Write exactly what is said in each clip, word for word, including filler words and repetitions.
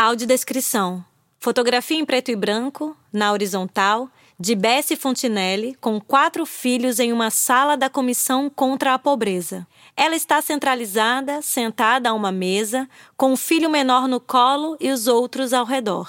Audiodescrição. Fotografia em preto e branco, na horizontal, de Bessie Fontinelli, com quatro filhos em uma sala da Comissão contra a Pobreza. Ela está centralizada, sentada a uma mesa, com o filho menor no colo e os outros ao redor.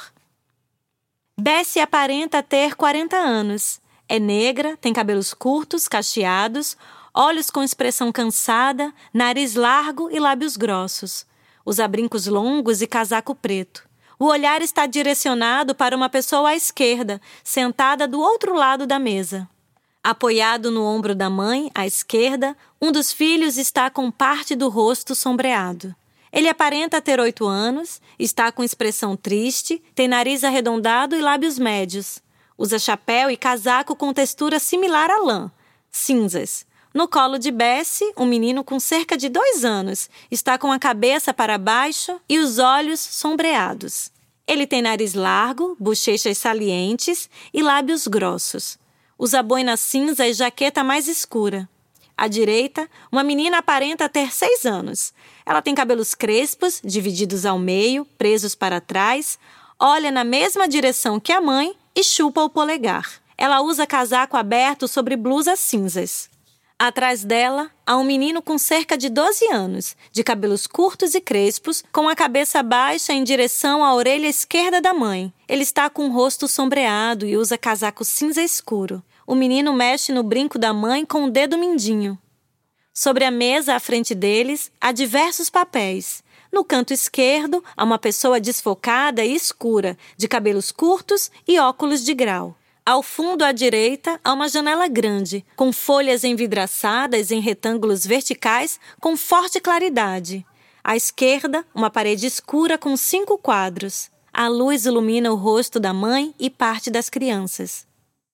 Bessie aparenta ter quarenta anos. É negra, tem cabelos curtos, cacheados, olhos com expressão cansada, nariz largo e lábios grossos. Usa brincos longos e casaco preto. O olhar está direcionado para uma pessoa à esquerda, sentada do outro lado da mesa. Apoiado no ombro da mãe, à esquerda, um dos filhos está com parte do rosto sombreado. Ele aparenta ter oito anos, está com expressão triste, tem nariz arredondado e lábios médios. Usa chapéu e casaco com textura similar à lã, cinzas. No colo de Bessie, um menino com cerca de dois anos está com a cabeça para baixo e os olhos sombreados. Ele tem nariz largo, bochechas salientes e lábios grossos. Usa boina cinza e jaqueta mais escura. À direita, uma menina aparenta ter seis anos. Ela tem cabelos crespos, divididos ao meio, presos para trás, olha na mesma direção que a mãe e chupa o polegar. Ela usa casaco aberto sobre blusas cinzas. Atrás dela, há um menino com cerca de doze anos, de cabelos curtos e crespos, com a cabeça baixa em direção à orelha esquerda da mãe. Ele está com o rosto sombreado e usa casaco cinza escuro. O menino mexe no brinco da mãe com o dedo mindinho. Sobre a mesa à frente deles, há diversos papéis. No canto esquerdo, há uma pessoa desfocada e escura, de cabelos curtos e óculos de grau. Ao fundo à direita, há uma janela grande, com folhas envidraçadas em retângulos verticais com forte claridade. À esquerda, uma parede escura com cinco quadros. A luz ilumina o rosto da mãe e parte das crianças.